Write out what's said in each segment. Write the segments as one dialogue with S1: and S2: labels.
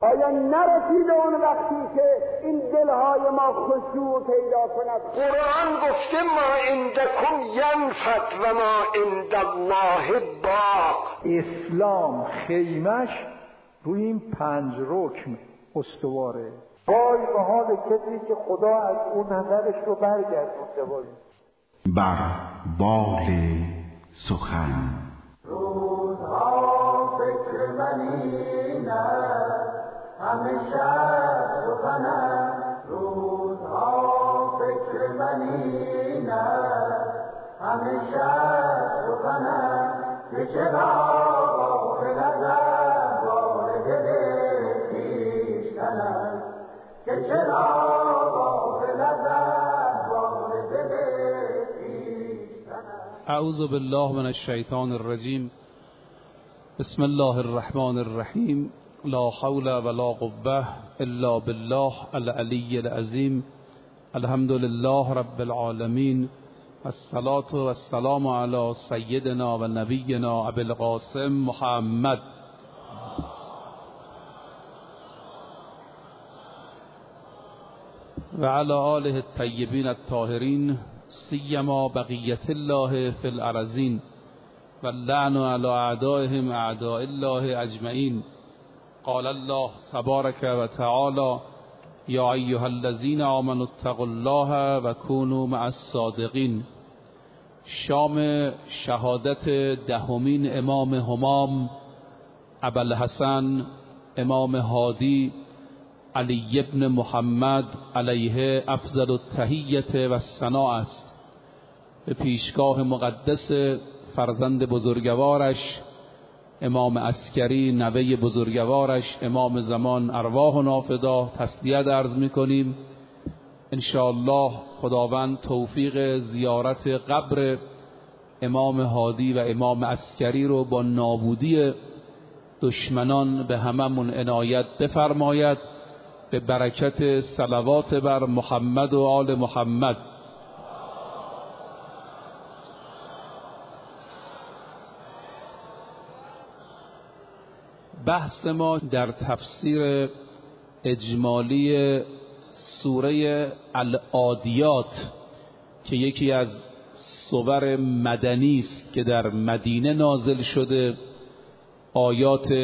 S1: آیا نرسیده اون وقتی که این دلهای ما خشوع پیدا کند؟
S2: قرآن گفته ما عندکم ینفد و ما عند الله باق.
S3: اسلام خیمش روی این 5 رکن استواره.
S1: وای به حال کسی که خدا از اون نظرش رو برگردونده. وای
S4: بر بال سخن
S1: روزها فکر منی نه همیشه سخنم. روزها فکر منی نه همیشه سخنم. که چرا غافل ازم وارد دل خویشتنم. که چرا غافل ازم وارد دل خویشتنم.
S5: اعوذ بالله من الشیطان الرجیم. بسم الله الرحمن الرحیم. لا حول ولا قوة الا بالله العلی العظیم. الحمد لله رب العالمین. الصلاة والسلام علی سیدنا و نبینا ابی القاسم محمد و علی آله الطیبین الطاهرین سیما بقیت الله فی الارضین و اللعن علی اعدائهم اعداء الله اجمعین. قال الله تبارک و تعالی یا ایها الذین آمنوا اتقوا الله و کونوا مع الصادقین. شام شهادت 10مین امام همام ابوالحسن امام هادی علی ابن محمد علیه افضل التحیة و الثناء است. به پیشگاه مقدس فرزند بزرگوارش امام عسکری نوه بزرگوارش امام زمان ارواحنا فدا تسلیت عرض می‌کنیم. انشاءالله خداوند توفیق زیارت قبر امام هادی و امام عسکری رو با نابودی دشمنان به هممون عنایت بفرماید به برکت صلوات بر محمد و آل محمد. بحث ما در تفسیر اجمالی سوره العادیات که یکی از سور مدنی است که در مدینه نازل شده، آیات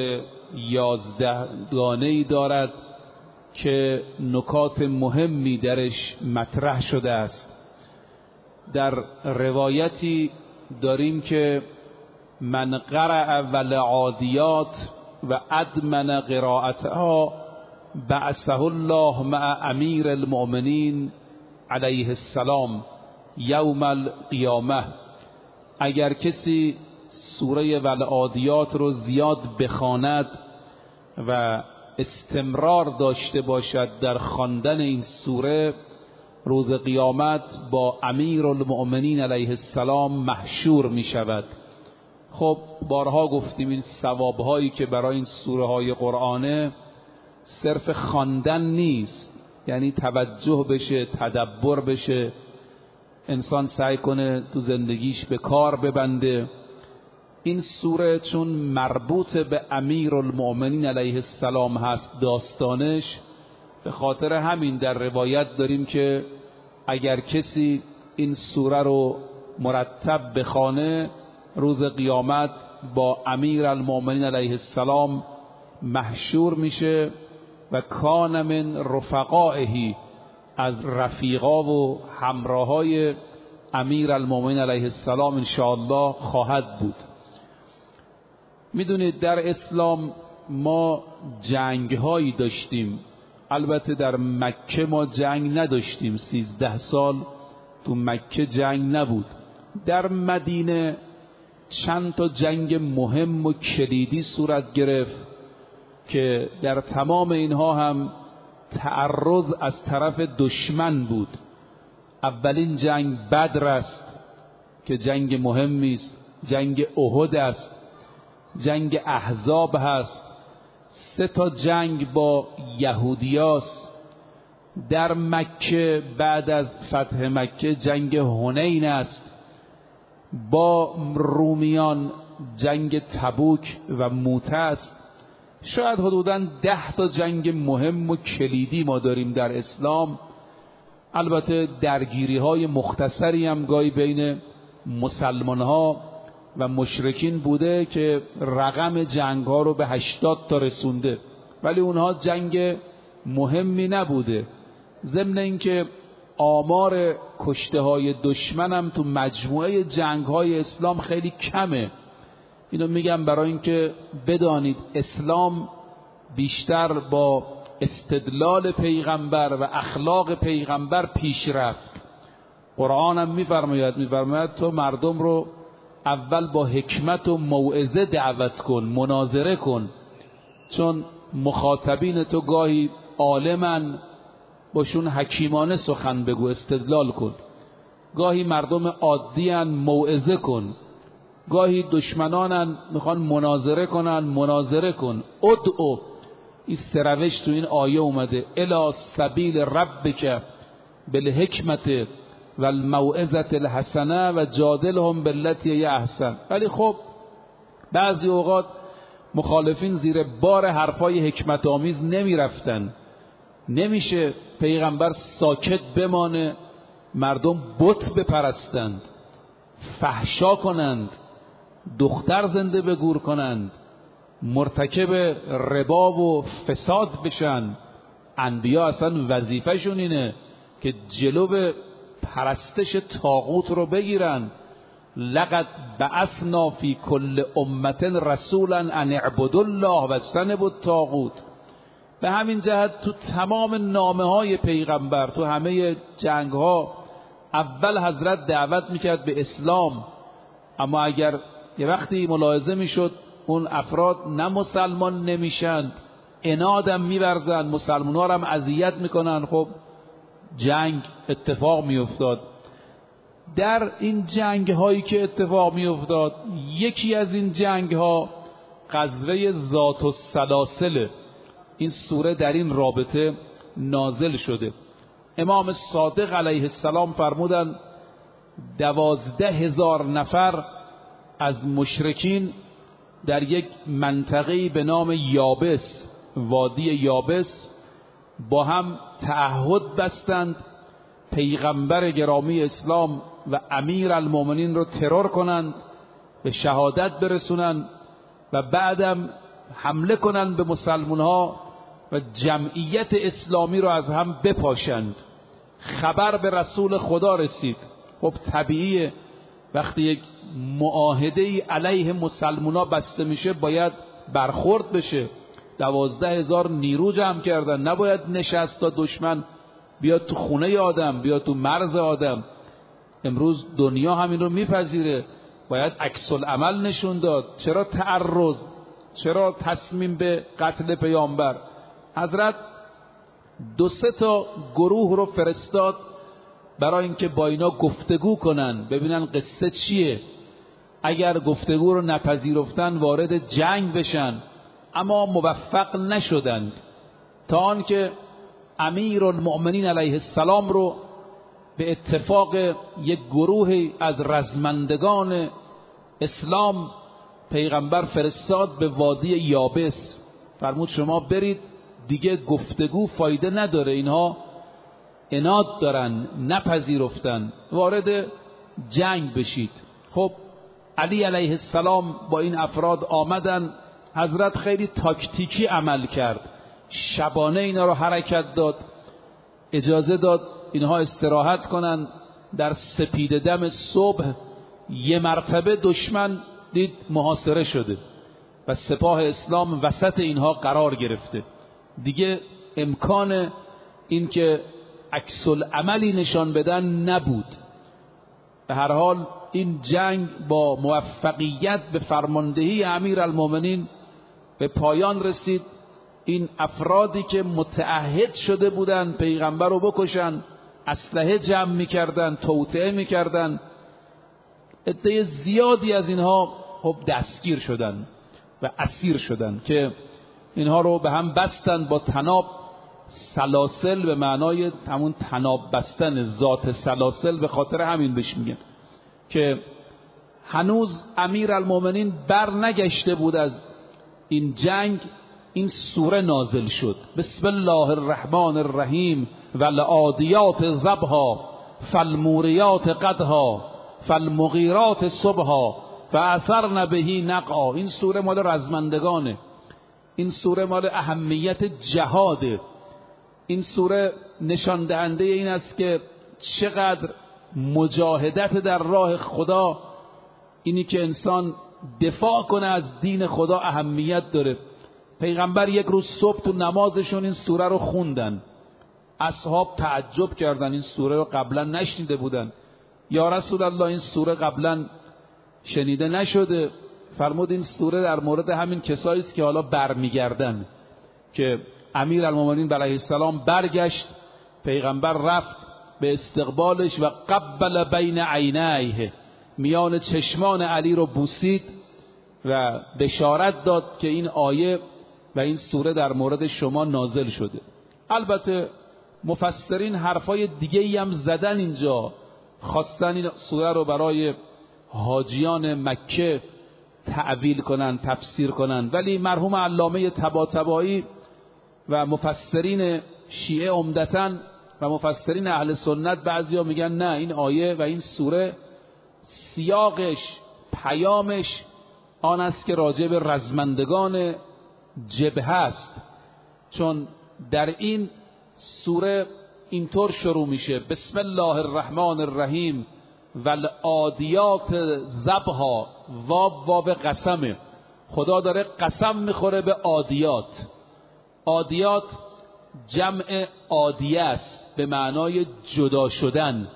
S5: 11 گانه‌ای دارد که نکات مهمی درش مطرح شده است. در روایتی داریم که من قرأ والعادیات و ادمن قراءتها بعثه الله مع امیر المؤمنین علیه السلام یوم القیامه. اگر کسی سوره والعادیات رو زیاد بخواند و استمرار داشته باشد در خواندن این سوره، روز قیامت با امیر المؤمنین علیه السلام محشور می شود. خب بارها گفتیم این ثوابهایی که برای این سوره های قرآنه صرف خواندن نیست، یعنی توجه بشه، تدبر بشه، انسان سعی کنه تو زندگیش به کار ببنده. این سوره چون مربوط به امیر المؤمنین علیه السلام هست داستانش، به خاطر همین در روایت داریم که اگر کسی این سوره رو مرتب بخوانه روز قیامت با امیر المؤمنین علیه السلام محشور میشه و کان من رفقائه، از رفیقا و همراهای امیر المؤمنین علیه السلام انشاءالله خواهد بود. میدونید در اسلام ما جنگ هایی داشتیم. البته در مکه ما جنگ نداشتیم، 13 سال تو مکه جنگ نبود. در مدینه چند تا جنگ مهم و کلیدی صورت گرفت که در تمام اینها هم تعرض از طرف دشمن بود. اولین جنگ بدر است که جنگ مهمی است، جنگ احد است، جنگ احزاب هست، 3 تا جنگ با یهودیاست. در مکه بعد از فتح مکه جنگ حنین است، با رومیان جنگ تبوک و موته است شاید حدوداً 10 تا جنگ مهم و کلیدی ما داریم در اسلام. البته درگیری‌های مختصری هم گاهی بین مسلمان‌ها و مشرکین بوده که رقم جنگ‌ها رو به 80 تا رسونده، ولی اونها جنگ مهمی نبوده. ضمن اینکه آمار کشته‌های دشمن هم تو مجموعه جنگ‌های اسلام خیلی کمه. اینو میگم برای اینکه بدانید اسلام بیشتر با استدلال پیغمبر و اخلاق پیغمبر پیش رفت. قرآن هم میفرماید تو مردم رو اول با حکمت و موعظه دعوت کن، مناظره کن، چون مخاطبین تو گاهی عالمن، باشون حکیمانه سخن بگو، استدلال کن. گاهی مردم عادیان، موعظه کن. گاهی دشمنانن، میخوان مناظره کن. ادعو. این سروش تو این آیه اومده، الی سبیل ربک بالحکمت و الموعظة الحسنه و جادلهم بالتي هی احسن. ولی خب بعضی اوقات مخالفین زیر بار حرفای حکمت آمیز نمی رفتن. نمیشه پیغمبر ساکت بمانه، مردم بت بپرستند، فحشا کنند، دختر زنده به گور کنند، مرتکب ربا و فساد بشن. انبیا اصلا وظیفه‌شون اینه که جلو پرستش طاغوت رو بگیرن. لقد بعثنا فی کل امة رسولا ان اعبدوا الله واجتنبوا الطاغوت. به همین جهت تو تمام نامه‌های پیغمبر، تو همه جنگ‌ها، اول حضرت دعوت میکرد به اسلام، اما اگر یه وقتی ملاحظه میشد اون افراد نه مسلمان نمیشن، عنادم میورزن، مسلمان‌ها رو هم اذیت میکنن، خب جنگ اتفاق میافتاد. در این جنگ هایی که اتفاق میافتاد، یکی از این جنگ ها غزوه ذات السلاسل، این سوره در این رابطه نازل شده. امام صادق علیه السلام فرمودند 12,000 نفر از مشرکین در یک منطقه‌ای به نام یابس، وادی یابس، با هم تعهد بستند پیغمبر گرامی اسلام و امیر المؤمنین رو ترور کنند، به شهادت برسونند و بعدم حمله کنند به مسلمان‌ها و جمعیت اسلامی رو از هم بپاشند. خبر به رسول خدا رسید. خب طبیعیه وقتی یک معاهده علیه مسلمان‌ها بسته میشه باید برخورد بشه. 12,000 نیرو جمع کردن، نباید نشست تا دشمن بیاد تو خونه آدم، بیاد تو مرز آدم. امروز دنیا همین رو میپذیره، باید عکس العمل نشون داد. چرا تعرض؟ چرا تصمیم به قتل پیامبر؟ حضرت 2-3 تا گروه رو فرستاد برای اینکه با اینا گفتگو کنن، ببینن قصه چیه. اگر گفتگو رو نپذیرفتن وارد جنگ بشن، اما موفق نشدند، تا آنکه امیرالمؤمنین علیه السلام رو به اتفاق یک گروه از رزمندگان اسلام پیغمبر فرستاد به وادی یابس. فرمود شما برید، دیگه گفتگو فایده نداره، اینها عناد دارن، نپذیرفتن، وارد جنگ بشید. خب علی علیه السلام با این افراد آمدن. حضرت خیلی تاکتیکی عمل کرد، شبانه اینا رو حرکت داد، اجازه داد اینها استراحت کنن. در سپید دم صبح یه مرتبه دشمن دید محاصره شده و سپاه اسلام وسط اینها قرار گرفته. دیگه امکان این که عکس العملی نشان بدن نبود. به هر حال این جنگ با موفقیت به فرماندهی امیرالمؤمنین به پایان رسید. این افرادی که متعهد شده بودند پیغمبر رو بکشن، اسلحه جمع میکردن، توطئه میکردن، عده زیادی از اینها خب دستگیر شدن و اسیر شدن که اینها رو به هم بستن با طناب. سلاسل به معنای همون طناب بستن، ذات سلاسل، به خاطر همین بهش میگن که هنوز امیرالمؤمنین بر نگشته بود از این جنگ این سوره نازل شد. بسم الله الرحمن الرحیم والعادیات ضبحا فالموریات قدحا فالمغیرات صبحا فاثرن به نقعا. این سوره مال رزمندگانه، این سوره مال اهمیت جهاده. این سوره نشان دهنده این است که چقدر مجاهدت در راه خدا، اینی که انسان دفاع کنه از دین خدا، اهمیت داره. پیغمبر یک روز صبح تو نمازشون این سوره رو خوندن. اصحاب تعجب کردن، این سوره رو قبلا نشنیده بودن. یا رسول الله این سوره قبلا شنیده نشده. فرمود این سوره در مورد همین کسایی است که حالا برمیگردن، که امیرالمومنین علیه السلام برگشت، پیغمبر رفت به استقبالش و قبل بین عینیه، میان چشمان علی رو بوسید و بشارت داد که این آیه و این سوره در مورد شما نازل شده. البته مفسرین حرفای دیگه‌ای هم زدن اینجا، خواستن این سوره رو برای حاجیان مکه تعویل کنن، تفسیر کنن، ولی مرحوم علامه طباطبایی و مفسرین شیعه عمدتاً و مفسرین اهل سنت بعضیا میگن نه، این آیه و این سوره سیاقش، پیامش آن است که راجع به رزمندگان جبهه است. چون در این سوره اینطور شروع میشه: بسم الله الرحمن الرحیم والعادیات ضبحا. واو قسمه، خدا داره قسم میخوره به عادیات. عادیات جمع عادیه است به معنای جدا شدن.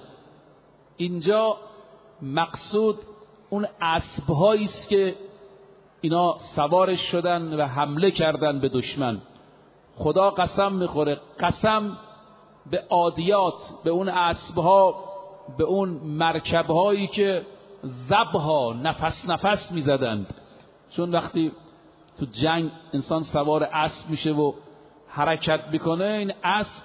S5: اینجا مقصود اون اسب‌هایی است که اینا سوارش شدن و حمله کردن به دشمن. خدا قسم میخوره، قسم به عادیات، به اون اسب‌ها، به اون مرکب‌هایی که ضبحا نفس نفس میزدند. چون وقتی تو جنگ انسان سوار اسب میشه و حرکت میکنه، این اسب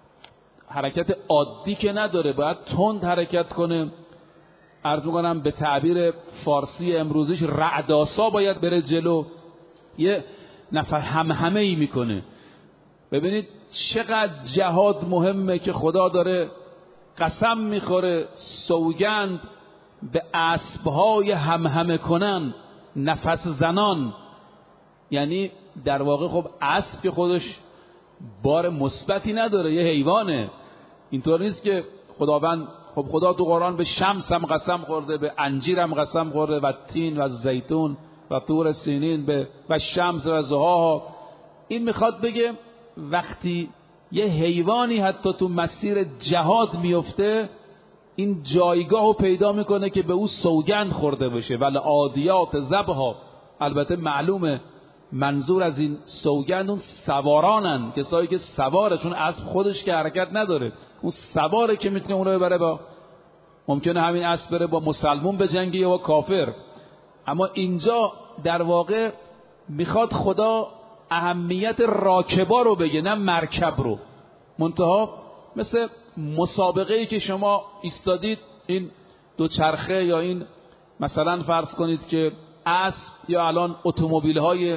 S5: حرکت عادی که نداره، باید تند حرکت کنه. عرض میکنم به تعبیر فارسی امروزیش رعداسا باید بره جلو، یه نفر همهمه ای میکنه. ببینید چقدر جهاد مهمه که خدا داره قسم میخوره، سوگند به اسبهای همهمه کنن، نفس زنان. یعنی در واقع خب اسب که خودش بار مثبتی نداره، یه حیوانه. اینطور نیست که خداوند، خب خدا تو قرآن به شمس هم قسم خورده، به انجیر هم قسم خورده، و تین و زیتون و طور سینین به و شمس و ضحاها. این میخواد بگه وقتی یه حیوانی حتی تو مسیر جهاد میفته، این جایگاه رو پیدا میکنه که به او سوگند خورده بشه. ولی عادیات ضبحا، البته معلومه منظور از این سوگند اون سوارانن، کسایی که سواره، چون اسب خودش که حرکت نداره، اون سواره که میتونه اون رو ببره. با ممکنه همین اسب بره با مسلمون به جنگی یا با کافر. اما اینجا در واقع میخواد خدا اهمیت راکبا رو بگه، نه مرکب رو. منتها مثل مسابقه‌ای که شما ایستادید، این دوچرخه یا این مثلا فرض کنید که اسب یا الان اتومبیل‌های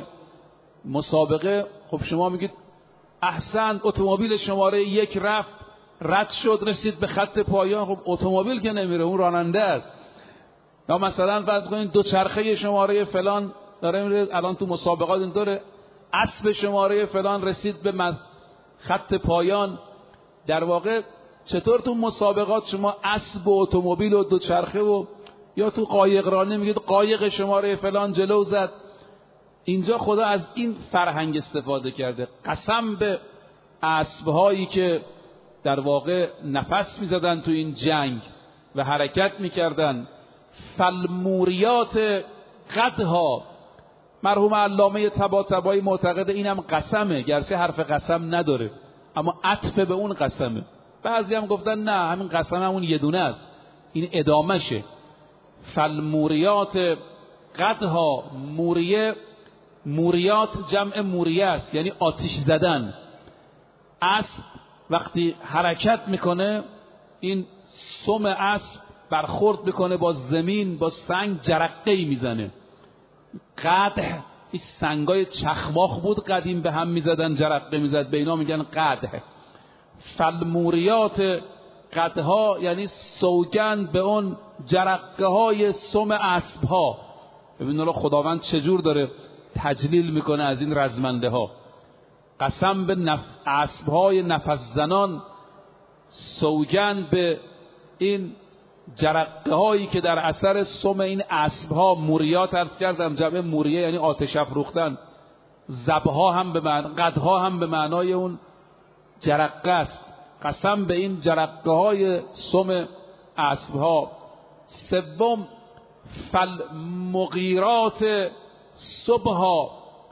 S5: مسابقه، خب شما میگید احسن اتومبیل شماره 1 رفت، رد شد، رسید به خط پایان. خب اتومبیل که نمیره، اون راننده است. یا مثلا فرض کنید دوچرخه شماره فلان داره میره، الان تو مسابقات اینطوره، اسب شماره فلان رسید به خط پایان. در واقع چطور تو مسابقات شما اسب و اتومبیل و دوچرخه و یا تو قایق رانی میگید قایق شماره فلان جلو زد. اینجا خدا از این فرهنگ استفاده کرده، قسم به اسبهایی که در واقع نفس میزدن تو این جنگ و حرکت میکردن. فالموریات قدحا. مرحوم علامه طباطبایی معتقد اینم قسمه، گرچه حرف قسم نداره اما عطف به اون قسمه. بعضی هم گفتن نه، همین قسم همون یه دونه است، این ادامشه. فالموریات قدحا. موریات جمع موریه است، یعنی آتش زدن. اسب وقتی حرکت میکنه، این سم اسب برخورد میکنه با زمین، با سنگ جرقه‌ای میزنه. قدح این سنگای چخماق بود قدیم به هم میزدن، جرقه میزد، به اینا میگن قدح. فالموریات، قدها یعنی سوگند به اون جرقه های سم اسب ها. ببین الله خداوند چجور داره تجلیل میکنه از این رزمنده ها. قسم به اسب های نفس زنان، سوگند به این جرقه هایی که در اثر سم این اسب ها، موریات عرض کردم جمع موریه یعنی آتش افروختن، زبها هم به معنی، قدها هم به معنای اون جرقه است. قسم به این جرقه های سم اسب ها. سوم فالمغیرات صبحا،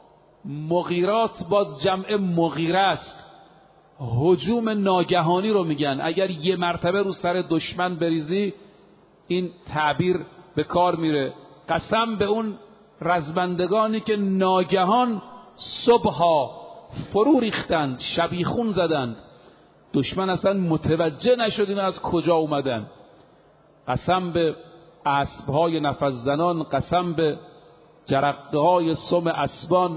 S5: مغیرات باز جمع مغیره است، هجوم ناگهانی رو میگن. اگر یه مرتبه رو سر دشمن بریزی این تعبیر به کار میره. قسم به اون رزمندگانی که ناگهان صبحا فرو ریختند، شبیخون زدند، دشمن اصلا متوجه نشد این از کجا اومدن. قسم به اسبهای نفس زنان، قسم به جرقه های سم اسبان،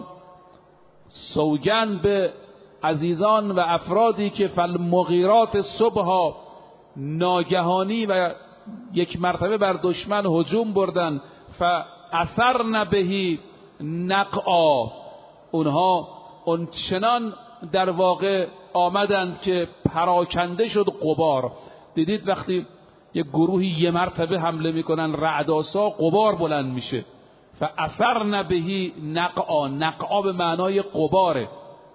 S5: سوگند به عزیزان و افرادی که فالمغیرات صبحا ناگهانی و یک مرتبه بر دشمن هجوم بردن. فاثرن بهی نقعا، اونها اون چنان در واقع آمدند که پراکنده شد غبار. دیدید وقتی یک گروهی یه مرتبه حمله میکنن رعدآسا غبار بلند میشه. فاثرن بهی نقعا، نقعا به معنای غباره،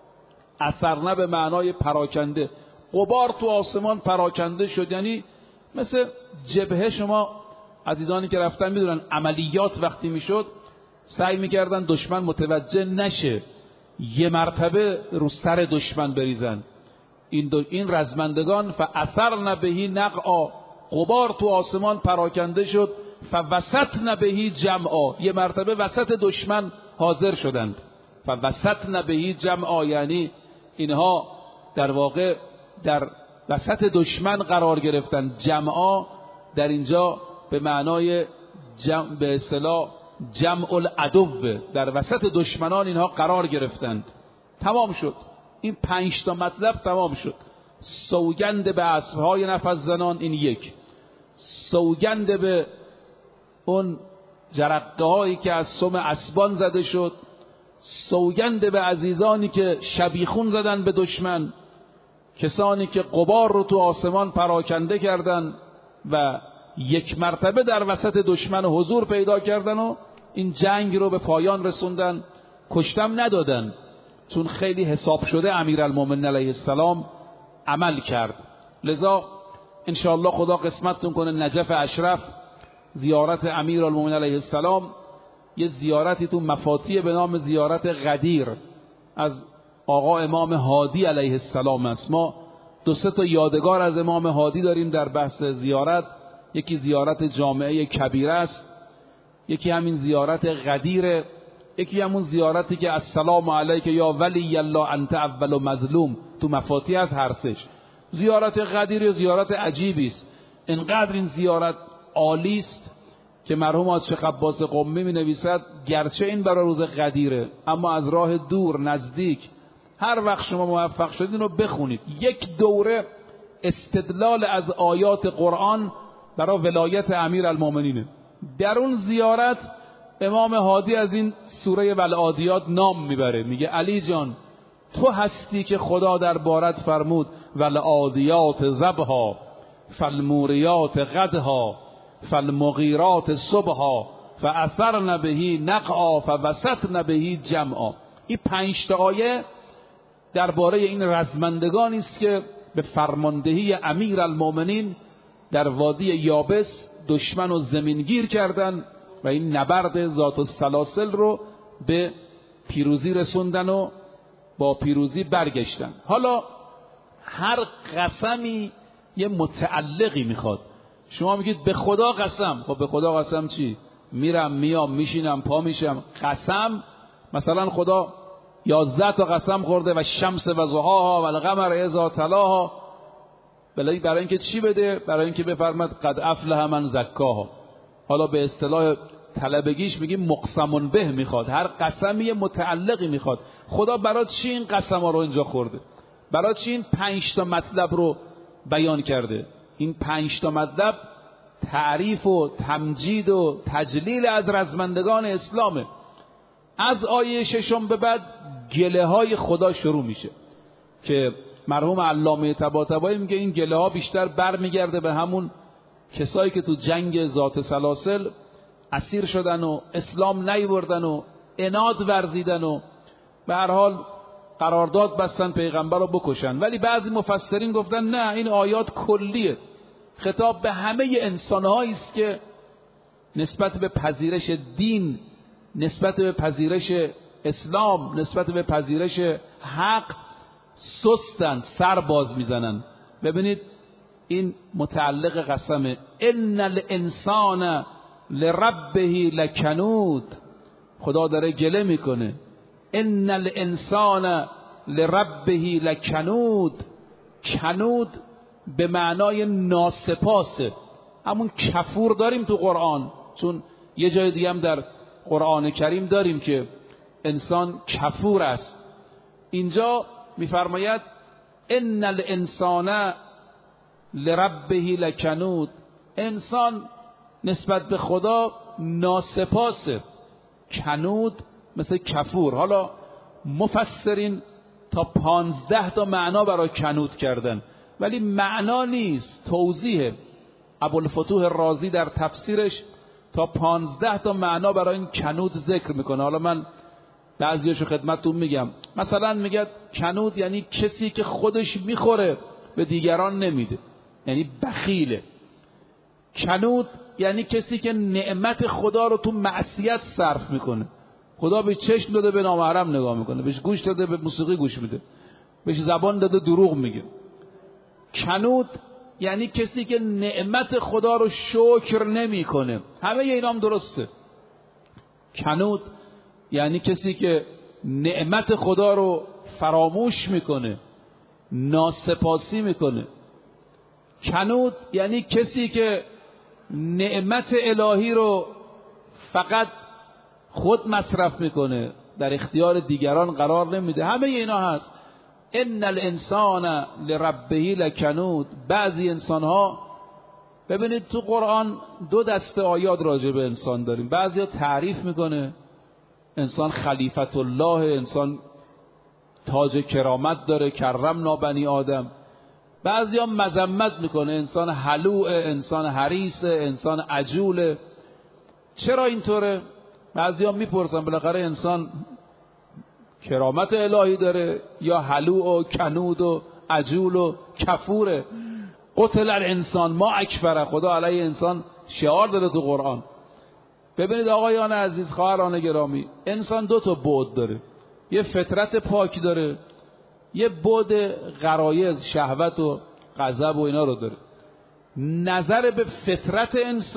S5: اثرن به معنای پراکنده. غبار تو آسمان پراکنده شد، یعنی مثل جبهه. شما عزیزانی که رفتن میدونن عملیات وقتی میشد سعی میکردن دشمن متوجه نشه، یه مرتبه رو سر دشمن بریزن. این رزمندگان فاثرن بهی نقعا، غبار تو آسمان پراکنده شد. فوسطن بهی جمعا، یه مرتبه وسط دشمن حاضر شدند. فوسطن بهی جمعا یعنی اینها در واقع در وسط دشمن قرار گرفتند. جمعا در اینجا به معنای به اصطلاح جمع العدو، در وسط دشمنان اینها قرار گرفتند. تمام شد این 5 تا مطلب، تمام شد. سوگند به اسبهای نفس زنان، این یک. سوگند به اون جرقه هایی که از سم اسبان زده شد. سوگند به عزیزانی که شبیخون زدن به دشمن، کسانی که غبار رو تو آسمان پراکنده کردن و یک مرتبه در وسط دشمن حضور پیدا کردن و این جنگ رو به پایان رسوندن. کشتم ندادن چون خیلی حساب شده امیرالمومنین علیه السلام عمل کرد. لذا انشاءالله خدا قسمتتون کنه نجف اشرف زیارت امیرالمومنین علیه السلام، یه زیارتی تو مفاتی به نام زیارت غدیر از آقا امام هادی علیه السلام است. ما 2-3 تا یادگار از امام هادی داریم در بحث زیارت. یکی زیارت جامعه کبیره است، یکی همین زیارت غدیره، یکی همون زیارتی که السلام علیک یا ولی الله انت اول مظلوم تو مفاتی از هر سش. زیارت غدیر زیارت عجیبی است. اینقدر این زیارت عالی است که مرحوم حاج عباس قمی می نویسد گرچه این برای روز غدیره اما از راه دور نزدیک هر وقت شما موفق شدید اینو بخونید. یک دوره استدلال از آیات قرآن برای ولایت امیرالمومنین. در اون زیارت امام هادی از این سوره والعادیات نام میبره، میگه علی جان تو هستی که خدا در بارت فرمود والعادیات ضبحا فالموریات قدحا فالمغیرات صبحا فاثرن بهی نقعا فوسطن بهی جمعا. این 5 تا آیه درباره این رزمندگانی است که به فرماندهی امیرالمومنین در وادی یابس دشمن رو زمینگیر کردن و این نبرد ذات السلاسل رو به پیروزی رسوندن و با پیروزی برگشتن. حالا هر قسمی یه متعلقی میخواد. شما میگید به خدا قسم، خب به خدا قسم چی؟ میرم میام میشینم پا میشم. قسم مثلا خدا 11 تا قسم خورده و شمس و ضحاها و القمر اذا تلاها، برای اینکه چی بده؟ برای اینکه بفرماد قد افلح من زکاها. حالا به اصطلاح طلبگیش میگیم مقسمون به میخواد، هر قسمی متعلقی میخواد. خدا برای چی این قسم ها رو اینجا خورده؟ برای چی این 5 تا مطلب رو بیان کرده؟ این 5 تا مطلب تعریف و تمجید و تجلیل از رزمندگان اسلامه. از آیه 6 به بعد گله های خدا شروع میشه که مرحوم علامه طباطبایی میگه این گله ها بیشتر برمیگرده به همون کسایی که تو جنگ ذات سلاسل اسیر شدن و اسلام نیوردن و عناد ورزیدن و به هر حال قرارداد بستن پیغمبر رو بکشن. ولی بعضی مفسرین گفتن نه، این آیات کلیه، خطاب به همه انسان‌هایی است که نسبت به پذیرش دین، نسبت به پذیرش اسلام، نسبت به پذیرش حق سستن، سر باز میزنن. ببینید این متعلق قسمه. ان الانسان لربه لکنود. خدا داره گله میکنه. ان الانسان لربه لکنود. کنود به معنای ناسپاسه، همون کفور داریم تو قرآن، چون یه جای دیگه هم در قرآن کریم داریم که انسان کفور است. اینجا میفرماید ان الانسان لربه لکنود، انسان نسبت به خدا ناسپاسه، کنود مثل کفور. حالا مفسرین تا 15 تا معنا برای کنود کردن، ولی معنا نیست، توضیح. ابوالفتوح رازی در تفسیرش تا 15 تا معنا برای این کنود ذکر میکنه. حالا من بعضیاشو خدمتتون میگم. مثلا میگه کنود یعنی کسی که خودش میخوره به دیگران نمیده، یعنی بخیله. کنود یعنی کسی که نعمت خدا رو تو معصیت صرف میکنه. خدا به چشم داده به نامحرم نگاه میکنه، بهش گوش داده به موسیقی گوش میده، بهش زبان داده دروغ میگه. کنود یعنی کسی که نعمت خدا رو شکر نمیکنه. همه اینا هم درسته. کنود یعنی کسی که نعمت خدا رو فراموش میکنه، ناسپاسی میکنه. کنود یعنی کسی که نعمت الهی رو فقط خود مصرف میکنه، در اختیار دیگران قرار نمیده. همه اینا هست. ان الانسان لربه لکنود. بعضی انسان ها، ببینید تو قرآن 2 دسته آیات راجع به انسان داریم. بعضی ها تعریف میکنه انسان خلیفت الله، انسان تاج کرامت داره، کرمنا بنی آدم. بعضی ها مذمت میکنه انسان حلوع، انسان حریص، انسان عجول. چرا اینطوره؟ بعضی ها میپرسن بالاخره انسان کرامت الهی داره یا حلوع و کنود و عجول و کفوره؟ قتل الانسان ما اکفره. خدا علیه انسان شعار داده تو قرآن. ببینید آقایان عزیز، خواهران گرامی، انسان 2 تا بعد داره. یه فطرت پاک داره، یه بعد غرایز، شهوت و غضب و اینا رو داره. نظر به فطرت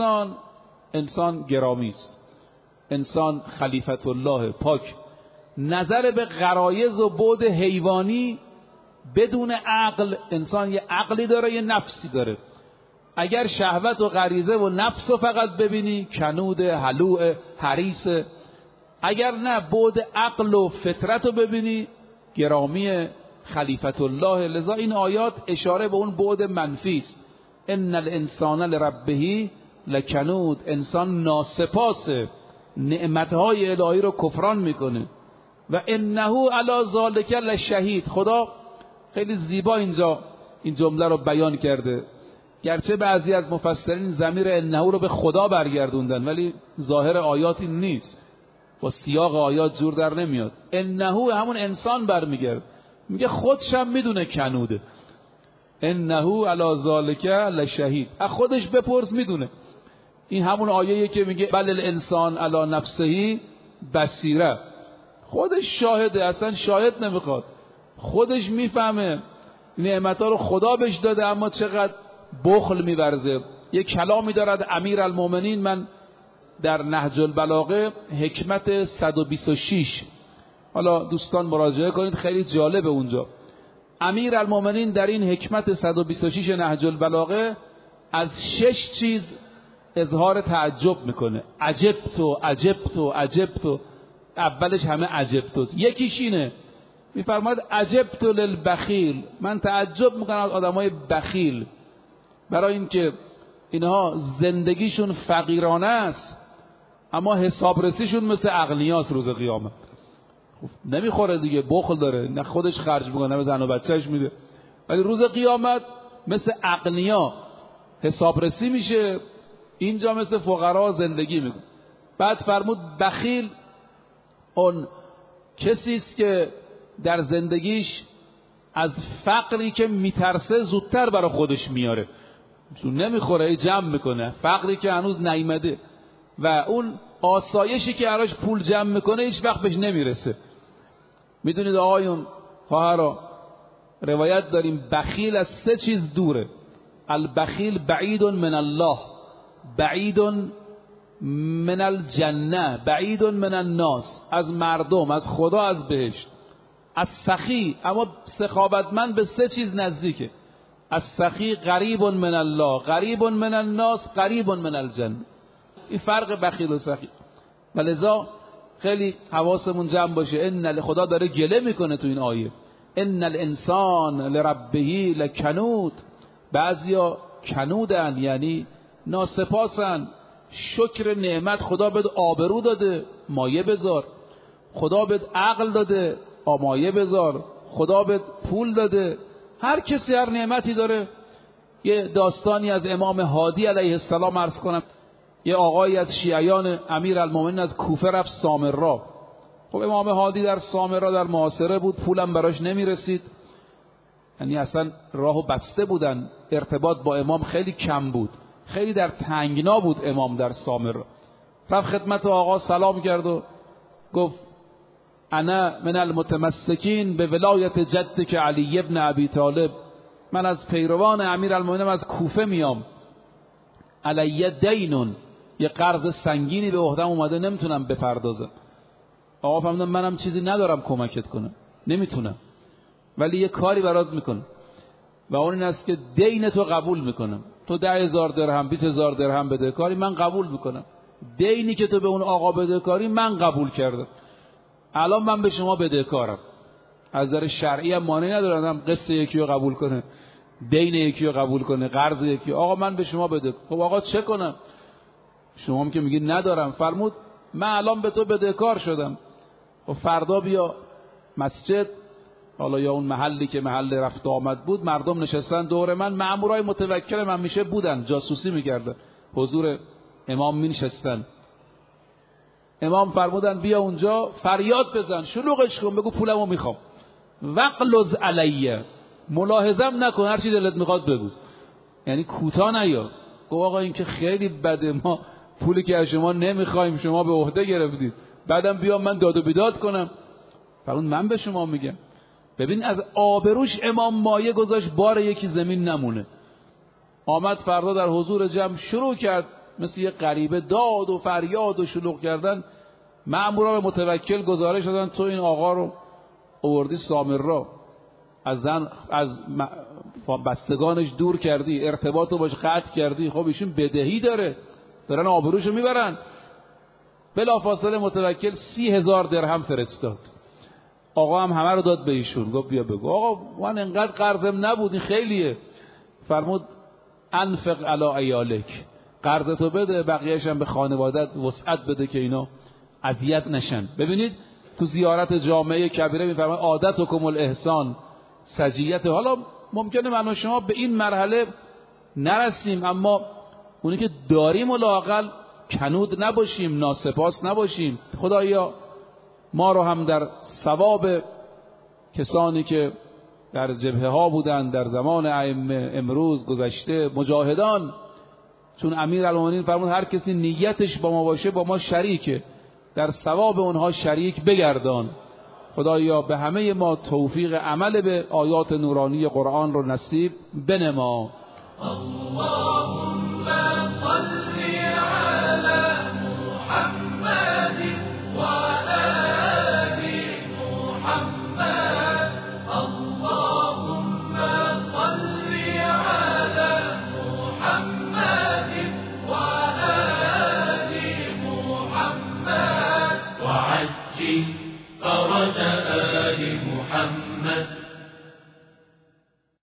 S5: انسان گرامی است، انسان خلیفت الله پاک. نظر به غرایز و بعد حیوانی بدون عقل، انسان یه عقلی داره یه نفسی داره. اگر شهوت و غریزه و نفس رو فقط ببینی، کنود، حلوع، حریص. اگر نه بعد عقل و فطرت رو ببینی، گرامی خلیفت الله. لذا این آیات اشاره به اون بعد منفی است. ان الانسان لربه لکنود. انسان ناسپاسه، نعمتهای الهی رو کفران میکنه. و انه علی ذالک لشهید. خدا خیلی زیبا اینجا این جمله رو بیان کرده. گرچه بعضی از مفسرین ضمیر انه رو به خدا برگردوندن، ولی ظاهر آیات این نیست، با سیاق آیات جور در نمیاد. انه همون انسان برمیگرد، میگه خودش هم میدونه کنوده. انه علی ذالک لشهید. از خودش بپرس میدونه. این همون آیه‌ایه که میگه بل الانسان علی نفسه بصیره. خودش شاهده، اصلا شاهد نمیخواد. خودش میفهمه نعمت‌ها رو خدا بهش داده، اما چقدر بخل می‌ورزه. یک کلامی دارد امیرالمومنین، من در نهج البلاغه حکمت 126، حالا دوستان مراجعه کنید، خیلی جالبه اونجا. امیرالمومنین در این حکمت 126 نهج البلاغه از 6 چیز اظهار تعجب میکنه. عجبتو. اولش همه عجبتوست. یکیش اینه، میفرماید عجبتو للبخیل، من تعجب میکنم از آدمای بخیل، برای اینکه اینها زندگیشون فقیرانه است اما حسابرسیشون مثل اغنیاست روز قیامت. نمیخوره دیگه، بخل داره، نه خودش خرج میکنه نه به زن و بچهش میده، ولی روز قیامت مثل اغنیا حسابرسی میشه، اینجا مثل فقرا زندگی میکنه. بعد فرمود بخیل اون کسی است که در زندگیش از فقری که میترسه زودتر برای خودش میاره، چون نمیخوره جمع میکنه، فقری که هنوز نیامده و اون آسایشی که براش پول جمع میکنه هیچ وقت بهش نمیرسه. میدونید آقایون خواهرا، روایت داریم بخیل از 3 چیز دوره. البخیل بعید من الله، بعید من الجنه، بعید من الناس، از مردم، از خدا، از بهشت. از سخی، اما سخاوتمند به 3 چیز نزدیکه. از سخی قریب من الله، قریب من الناس، قریب من الجنه. این فرق بخیل و سخی. ولذا خیلی حواسمون جمع باشه. ان خدا داره گله میکنه تو این آیه، ان الانسان لربه لکنود. بعضیا کنودن یعنی ناسپاسن. شکر نعمت، خدا بهت آبرو داده مایه بذار، خدا بهت عقل داده مایه بذار، خدا بهت پول داده. هر کسی هر نعمتی داره. یه داستانی از امام هادی علیه السلام عرض کنم. یه آقایی از شیعیان امیرالمومنین از کوفه رفت سامرا. خب امام هادی در سامرا در محاصره بود، پولم براش نمیرسید، یعنی اصلا راهو بسته بودن، ارتباط با امام خیلی کم بود، خیلی در تنگنا بود امام در سامرا. رفت خدمت آقا سلام کرد و گفت انا من المتمسکین به ولایت جدک علی ابن ابی طالب، من از پیروان امیرالمومنین از کوفه میام، علی دینون، یه قرض سنگینی به عهدم اومده نمیتونم بپردازم. آقا فهمیدم منم چیزی ندارم کمکت کنم، نمیتونم، ولی یه کاری برات میکنم و اون این است که دین تو قبول میکنم. تو 10,000 درهم 20,000 درهم بده کاری من قبول میکنم، دینی که تو به اون آقا بده کاری من قبول کردم. الان من به شما بدهکارم، از نظر شرعی هم مانعی ندارم قسط یکی رو قبول کنه، دین یکی رو قبول کنه، قرض یکی. آقا من به شما بده. خب آقا چه کنم؟ شما هم که میگید ندارم. فرمود من الان به تو بدهکار شدم و فردا بیا مسجد، حالا یا اون محلی که محل رفت آمد بود، مردم نشستن دور من، مامورای متوکل من میشه بودن، جاسوسی میکردن، حضور امام مینشستن. امام فرمودن بیا اونجا فریاد بزن، شلوغش کن، بگو پولمو میخوام، وقلز علیه، ملاحظم نکن، هر چی دلت میخواد بگو، یعنی کوتاه نیا. گفت آقا این که خیلی بده، ما پولی که از شما نمیخوایم شما به عهده گرفتید، بعدم بیام من داد و بیداد کنم. فرمود من به شما میگم. ببین از آبروش امام مایه گذاشت بار یکی زمین نمونه. آمد فردا در حضور جمع شروع کرد مثل یه غریبه داد و فریاد و شلوغ کردن. مأمورا به متوکل گزارش دادن تو این آقا رو آوردی سامرا، از بستگانش دور کردی، ارتباطو باش قطع کردی، خب ایشون بدهی دارن آبروشو میبرن. بلافاصله متوکل 30,000 درهم فرستاد. آقا هم همه رو داد به ایشون، گفت بیا بگو. آقا من انقدر قرضم نبود، این خیلیه. فرمود انفق علی عیالک، قرضتو بده، بقیه‌اش هم به خانوادت وسعت بده که اینا اذیت نشن. ببینید تو زیارت جامعه کبیره میفرماید عادتکم الاحسان سجیت. حالا ممکنه من و شما به این مرحله نرسیم، اما اونی که داریم و لااقل کنود نباشیم، ناسپاس نباشیم. خدایا ما رو هم در ثواب کسانی که در جبهه ها بودن در زمان ائمه امروز گذشته، مجاهدان، چون امیرالمومنین فرمود هر کسی نیتش با ما باشه با ما شریکه، در ثواب اونها شریک بگردان. خدایا به همه ما توفیق عمل به آیات نورانی قرآن رو نصیب بنما.